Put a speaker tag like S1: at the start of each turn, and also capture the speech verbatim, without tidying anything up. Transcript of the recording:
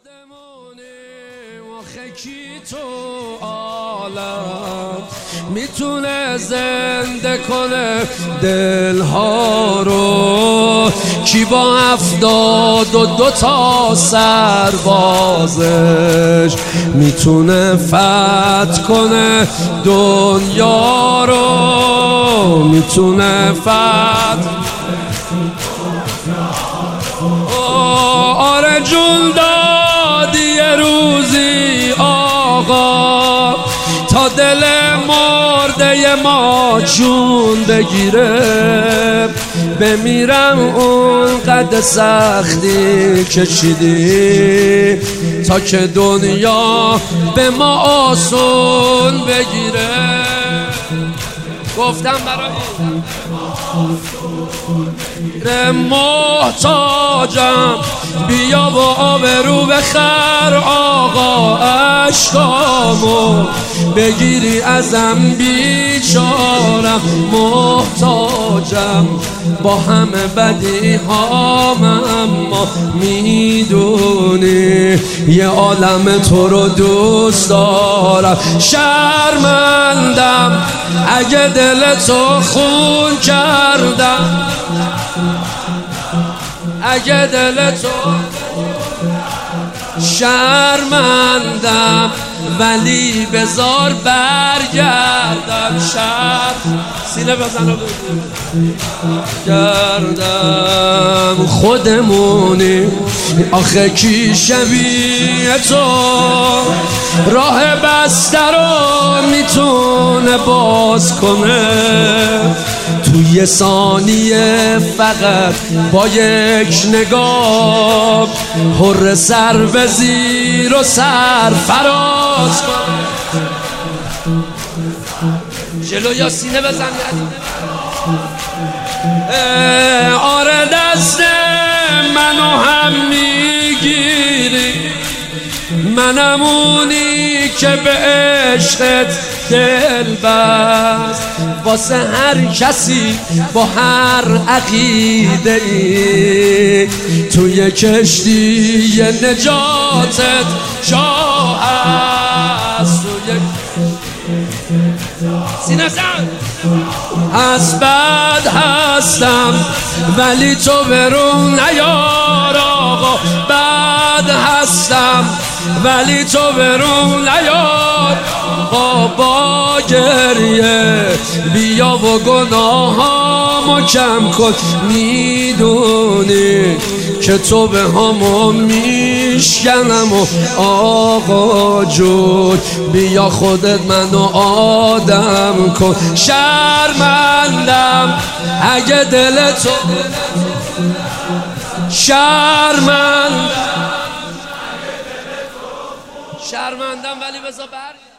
S1: خودمونیم آخه کی تو عالم میتونه زنده کنه دلها رو؟ کی با هفتاد و دو تا سربازش میتونه فتح کنه دنیا رو؟ میتونه فتح آره جون دادی یه روزی آقا تا دل مرده ما جون بگیره، بمیرم اون قد سختی کشیدی تا که دنیا به ما آسون بگیره. گفتم برای محتاجم بیا و آبرو بخر آقا، عشقامو بگیری ازم بیچارم، محتاجم با همه بدی هام اما میدونی یه عالم تو رو دوست دارم. شرمندم اگه دل تو خون کردم، اگه دل تو شرمندم ولی بذار برگردم. شرم سینه بزن گردم خودمونی آخه کی شبیه تو راه بسته رو میتونه باز کنه؟ توی ثانیه فقط با یک نگاه حر سر به زیر و سر فراز کنه. جلو یا سینه بزن. آره دست منو هم میگیری، منم اونی که به عشقت دل بست، واسه هر کسی با هر عقیده ای توی کشتی نجاتت جا هست. سینه زن از بد هستم ولی تو برون نیار آقا، بد هستم ولی تو برون نیار آقا. با گریه بیا و گناهامو کم کن، میدونی که تو به همو میشکنم و آقا جون بیا خودت منو آدم کن. شرمندم اگه دل تو شرمندم شرمندم ولی بذار بر